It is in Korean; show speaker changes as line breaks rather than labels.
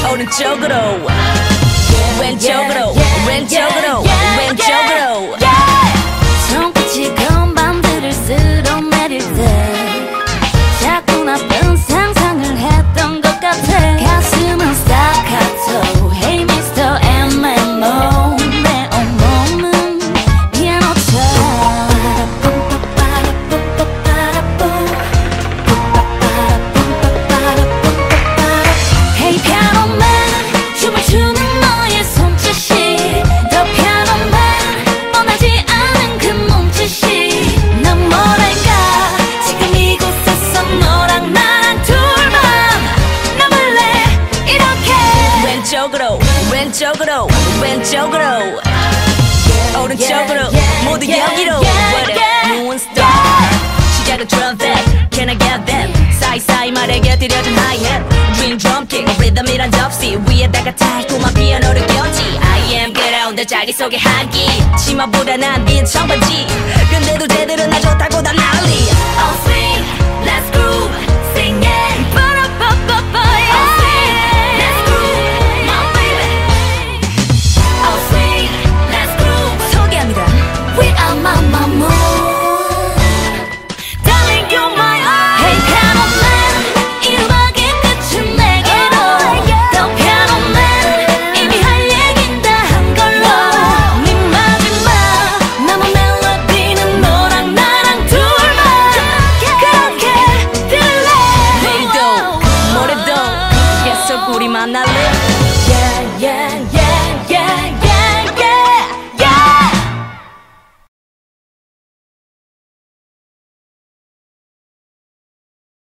오른쪽으로 왼쪽으로 왼쪽으로 왼쪽으로
손끝이 건반들을 쓸어내릴 때 자꾸 나쁜 상상을 했던 것 같아. 가슴은 스타카토 Hey Mr. MMO 내 온몸은 피아노처럼 Hey 피아노맨 춤을 추는 너의 손짓이 더 피아노맨 뻔하지 않은 그 몸짓이 난 뭐랄까 지금 이곳에서 너랑 나랑 둘만 남을래 이렇게
왼쪽으로 왼쪽으로 왼쪽으로 오른쪽으로 모두 여기로 Moonstar 시작은 trumpet Can I get that 사이사이 말에 곁들여진 hi-hat Dream drum kick 리듬이란 접시 위에다가 달콤한 피아노를 꼈지 I am good on the 자기 속의 한기 치마보다 난 빈 청바지